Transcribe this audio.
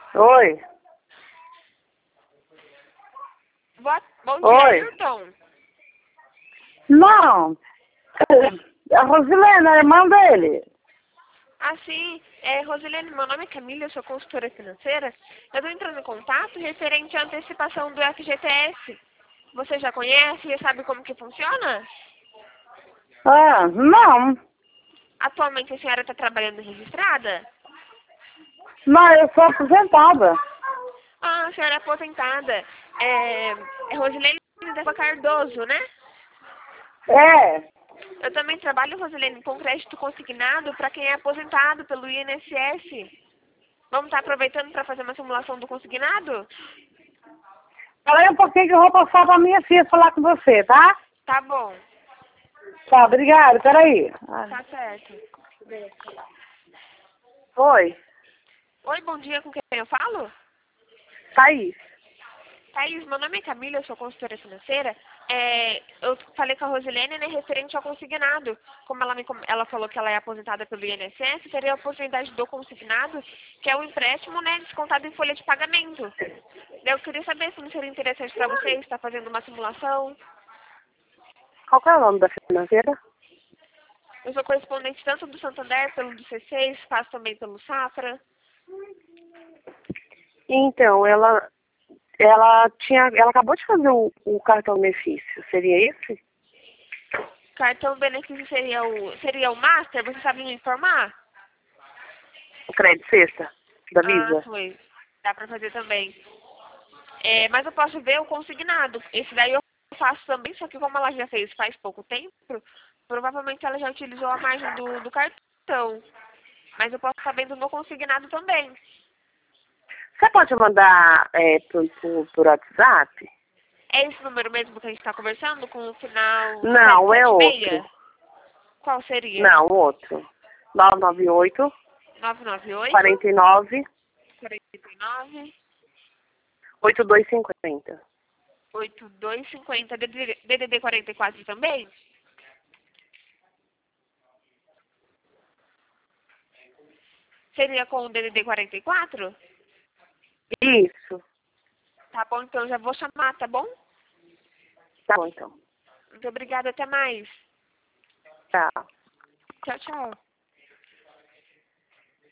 Oi. Bom dia, Oi. Ayrton. Não. A Rosilena, a irmã dele. Sim, Rosilene, meu nome é Camila, eu sou consultora financeira. Eu estou entrando em contato referente à antecipação do FGTS. Você já conhece e sabe como que funciona? Ah, não. Atualmente a senhora está trabalhando registrada? Não, eu sou aposentada. A senhora é aposentada. É Rosilene da Cardoso, né? É. Eu também trabalho, Rosilene, com crédito consignado para quem é aposentado pelo INSS. Vamos estar aproveitando para fazer uma simulação do consignado? Espera aí um pouquinho que eu vou passar pra minha filha falar com você, tá? Tá bom, Tá, obrigada. Peraí. tá certo. Oi. Oi, bom dia, com quem eu falo? Thaís. Thaís, meu nome é Camila, eu sou consultora financeira. Eu falei com a Rosilene, né, referente ao consignado. Como ela falou que ela é aposentada pelo INSS, teria a oportunidade do consignado, que é o empréstimo, né, descontado em folha de pagamento. Eu queria saber se não seria interessante para você estar fazendo uma simulação. Qual que é o nome da financeira? Eu sou correspondente tanto do Santander, pelo do C6, faço também pelo Safra. Então, ela acabou de fazer o cartão benefício. Seria esse? Cartão benefício seria o Master, você sabe me informar? O crédito sexta da Visa? Foi. Dá pra fazer também. Mas eu posso ver o consignado. Esse daí eu faço também, só que como ela já fez faz pouco tempo, provavelmente ela já utilizou a margem do cartão. Mas eu posso estar vendo no consignado também. Você pode mandar por WhatsApp? É esse número mesmo que a gente está conversando, com o final Não, é 776? outro. Qual seria? Não, outro. 998 998 49 49 8250. 8250 DDD 44 também? Seria com o DDD 44? Isso. Tá bom, então já vou chamar, tá bom? Tá bom, então. Muito obrigada, até mais. Tchau. Tchau, tchau.